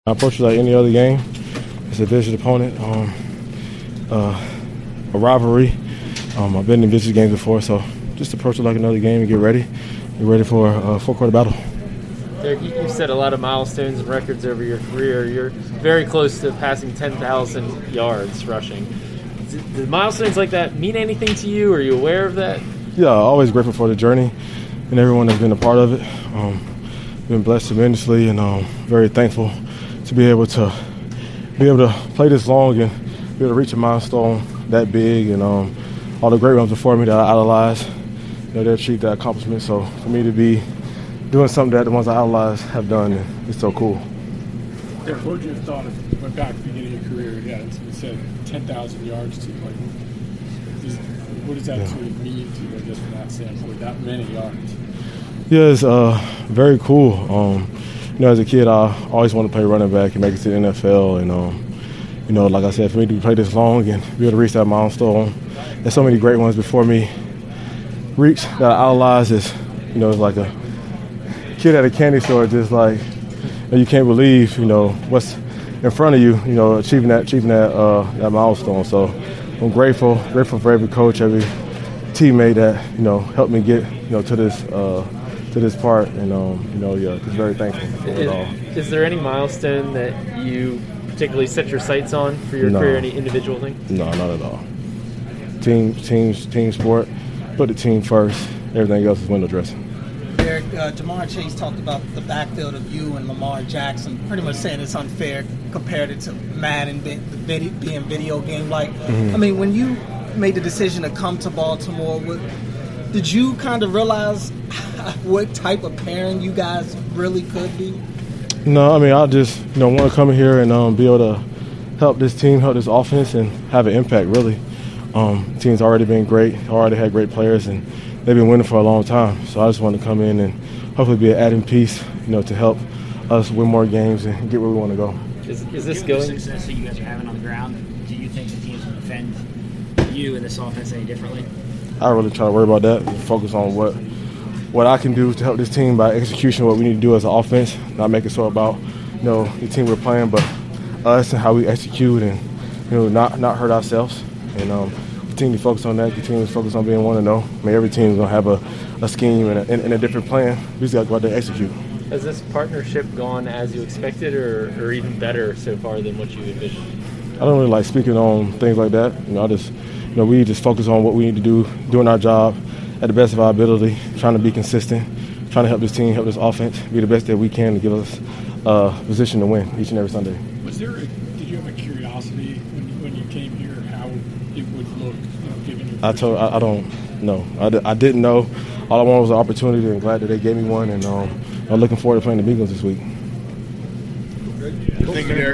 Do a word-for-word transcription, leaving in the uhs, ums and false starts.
I approach it like any other game. It's a vicious opponent, um, uh, a rivalry. Um, I've been in vicious games before, so just approach it like another game and get ready. Get ready for a four-quarter battle. Derek, you've set a lot of milestones and records over your career. You're very close to passing ten thousand yards rushing. Do milestones like that mean anything to you? Are you aware of that? Yeah, always grateful for the journey and everyone that's been a part of it. Um, been blessed tremendously and um, very thankful to be able to be able to play this long and be able to reach a milestone that big, and um, all the great ones before me that I idolize, you know, they achieved that accomplishment. So for me to be doing something that the ones I idolize have done, it's so cool. Derek, what would you have thought if you went back to the beginning of your career? Yeah, you said ten thousand yards to like. Just, what does that yeah. sort of mean to you? I guess from that standpoint, that many yards. Yeah, it's uh, very cool. Um, you know, as a kid, I always wanted to play running back and make it to the N F L. And, um, you know, like I said, for me to play this long and be able to reach that milestone, and so many great ones before me reached that I idolize, is, you know, it's like a kid at a candy store, just like, you know, you can't believe, you know, what's in front of you, you know, achieving that, achieving that, uh, that milestone. So I'm grateful, grateful for every coach, every teammate that, you know, helped me get, you know, to this, uh, to this part, and um, you know, yeah, just very thankful for it all. Is there any milestone that you particularly set your sights on for your no. career? Any individual thing? No, not at all. Team, team, team sport. Put the team first. Everything else is window dressing. Derek, uh, Ja'Marr Chase talked about the backfield of you and Lamar Jackson, pretty much saying it's unfair, compared it to Madden being video game-like. Mm-hmm. I mean, when you made the decision to come to Baltimore, what, did you kind of realize what type of parent you guys really could be? No, I mean, I just, you know, want to come here and um, be able to help this team, help this offense, and have an impact, really. Um, the team's already been great, already had great players, and they've been winning for a long time. So I just want to come in and hopefully be an adding piece, you know, to help us win more games and get where we want to go. Is, is this Given going? the success that you guys are having on the ground, do you think the teams will defend you and this offense any differently? I don't really try to worry about that. Focus on what what I can do to help this team by execution, what we need to do as an offense, not make it so about, you know, the team we're playing, but us and how we execute, and, you know, not not hurt ourselves. And um, continue to focus on that. Continue to focus on being one and zero. I mean, every team is gonna have a, a scheme and a, and a different plan. We just got to go out there and execute. Has this partnership gone as you expected, or, or even better so far than what you envisioned? I don't really like speaking on things like that. You know, I just, you know, we just focus on what we need to do, doing our job at the best of our ability, trying to be consistent, trying to help this team, help this offense, be the best that we can to give us a uh, position to win each and every Sunday. Was there? A, did you have a curiosity when you, when you came here how it would look, you know, given your? I told, I, I don't know. I, d- I didn't know. All I wanted was an opportunity, and glad that they gave me one. And um, I'm looking forward to playing the Bengals this week. Thank you, Derek.